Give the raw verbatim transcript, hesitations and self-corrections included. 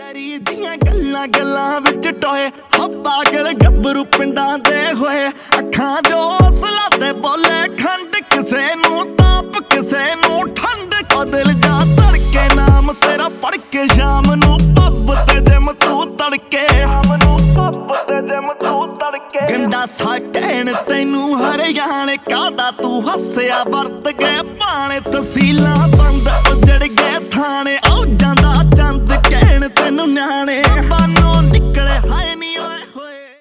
ਯਾਰੀ ਦੀਆਂ ਗੱਲਾਂ ਗੱਲਾਂ ਵਿੱਚ ਟੋਏ ਹਾ ਪਾਗਲ ਗੱਭਰੂ ਪਿੰਡਾਂ ਦੇ ਹੋਏ ਅੱਖਾਂ ਜੋ ਅਸਲਾ ਤੇ ਬੋਲੇ ਖੰਡ ਕਿਸੇ ਨੂੰ ਤਾਪ ਕਿਸੇ ਨੂੰ ਠੰਡ ਕੋ ਦਿਲ ਜਾ ਧੜਕੇ ਨਾਮ ਤੇਰਾ ਪੜ ਕੇ ਸ਼ਾਮ ਨੂੰ ਪੱਬ ਤੇ ਜਿਮ ਤੂੰ ਤੜਕੇ ਸ਼ਾਮ ਨੂੰ ਪੱਬ ਤੇ ਜਿਮ ਤੂੰ ਤੜਕੇ ਗੰਦਾ ਸਾ ਕਹਿਣ ਤੈਨੂੰ ਹਰਿਆਣੇ ਕਾਦਾ ਤੂੰ ਹੱਸਿਆ ਵਰਤ ਗਏ ਭਾਣੇ ਤਸੀਲਾਂ